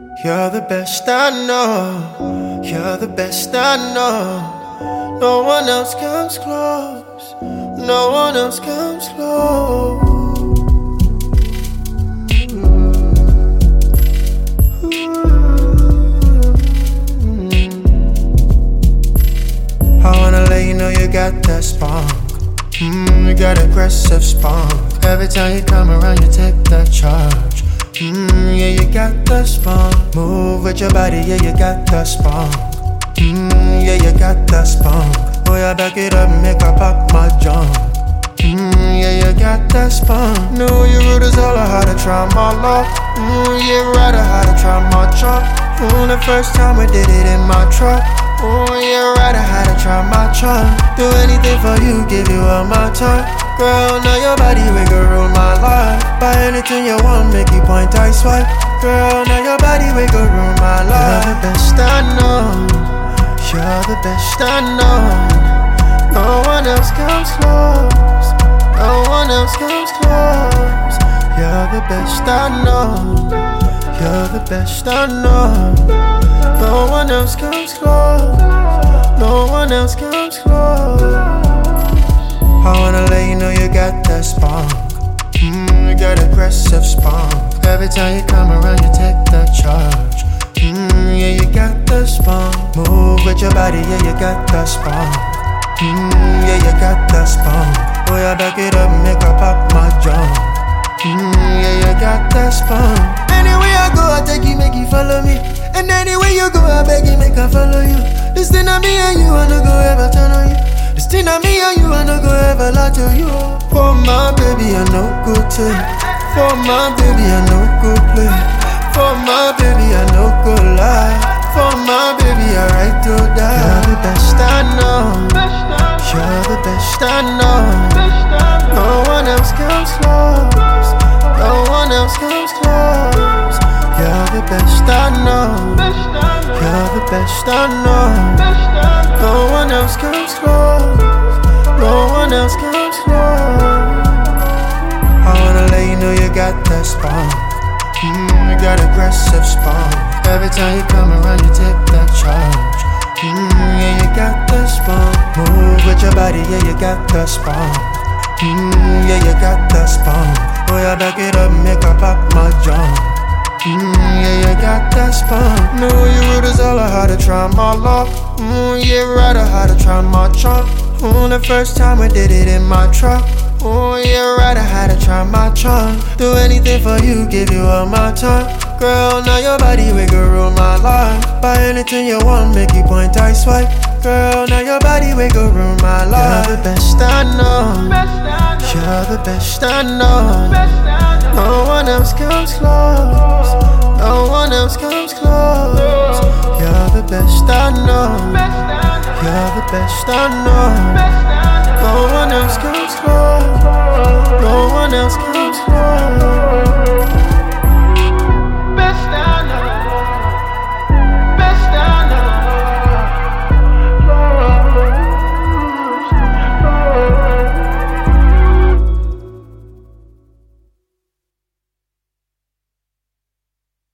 You're the best I know. You're the best I know. No one else comes close. No one else comes close. I wanna let you know you got that spunk. You got aggressive spunk. Every time you come around, you take that charge. Yeah, you got the spunk. Move with your body, yeah, you got the spunk. Yeah, you got the spunk. Oh, yeah, back it up and make her pop my junk. Yeah, you got that spunk. Know your root is all I had to try my luck. Yeah, right, I had to try my chalk. The first time we did it in my truck. Oh, yeah, right, I had to try my charm. Do anything for you, give you all my time. Girl, now your body, we can rule my life. Buy anything you want, make you point, I swipe. Girl, now your body, we can rule my life. You're the best I know. You're the best I know. No one else comes close. No one else comes close. You're the best I know. You're the best I know. No one else comes close. No one else comes close. I wanna let you know you got that spunk. You got aggressive spunk. Every time you come around, you take that charge. Yeah, you got the spunk. Move with your body, yeah, you got the spunk. Yeah, you got the spunk. Oh, yeah, back it up and make her pop my junk. Yeah, you got that spunk. Anywhere I go, I take you, make you follow me. And anywhere you go, I beg you, make her follow you. This thing on me and you, I no go ever turn on you. This thing on me and you, I no go ever lie to you. For my baby, I no good take. For my baby, I no good play. For my baby, I no good lie. For my baby, I right to die. You're the best I know. You're the best I know. No one else comes close. No one else comes close. You're the best I know. You're the best I know. No one else comes close. No one else comes close. I wanna let you know you got that spunk. You got aggressive spunk. Every time you come around, you take that charge. Yeah, you got the spunk. Move with your body, yeah, you got the spunk. Yeah, you got the spunk. Oh, yeah, back it up and make her pop my junk. Yeah, you got that spunk. Know your root is all I had to try my luck. Yeah, right, I had to try my chalk. The first time we did it in my truck. Oh, yeah, right, I had to try my charm. Do anything for you, give you all my time. Girl, now your body, we can rule my life. Buy anything you want, make you point, I swipe. Girl, now your body, we can rule my life. You're the best I know. You're the best I know. No one else comes close. No one else comes close. You're the best I know. You're the best I know.